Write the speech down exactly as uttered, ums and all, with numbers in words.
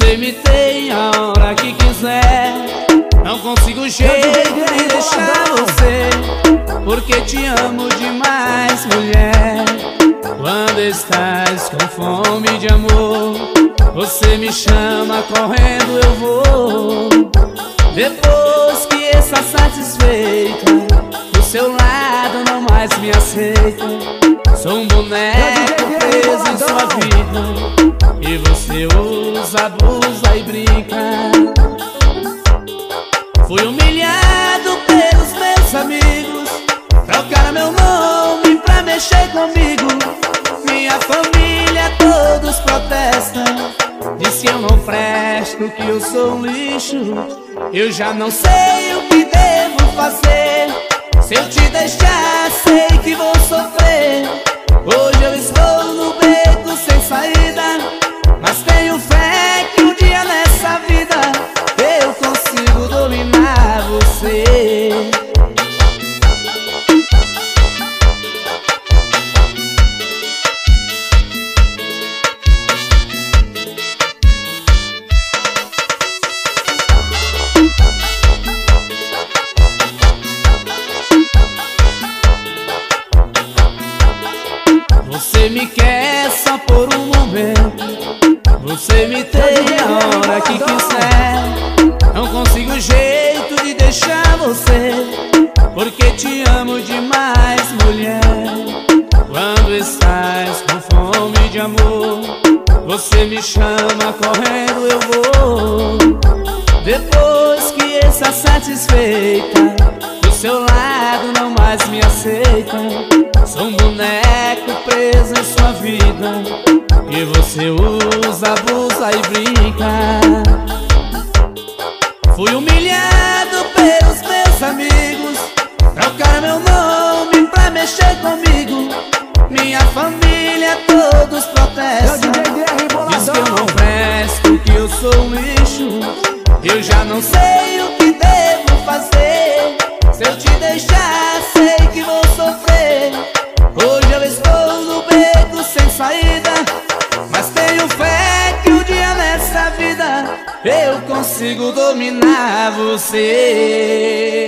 Você me tem a hora que quiser. Não consigo jeito de deixar você, porque te amo demais, mulher. Quando estás com fome de amor, você me chama, correndo eu vou. Depois que está satisfeita, do seu lado não mais me aceita. Sou um boneco preso em sua vida, e você usa, abusa e brinca. Fui humilhado pelos meus amigos, trocaram meu nome pra mexer comigo. Minha família todos protestam, diz que eu não presto, que eu sou um lixo. Eu já não sei o que devo fazer. Se eu te deixar, sei que vou sofrer. Hoje eu estou no beco sem saída, mas tenho fé que um dia nessa vida eu consigo dominar você. Você me quer só por um momento, você me tem a hora que quiser. Não consigo jeito de deixar você, porque te amo demais, mulher. Quando estás com fome de amor, você me chama, correndo eu vou. Depois que está satisfeita, do seu lado não mais me aceita. Sou um boneco preso em sua vida, que você usa, abusa e brinca. Fui humilhado pelos meus amigos, trocaram meu nome pra mexer comigo. Minha família todos protestam, diz que eu não presto, que eu sou um lixo. Eu já não sei o que devo fazer. Se eu te deixar, sei que vou sofrer. Hoje eu estou no beco sem saída, mas tenho fé que um dia nessa vida eu consigo dominar você.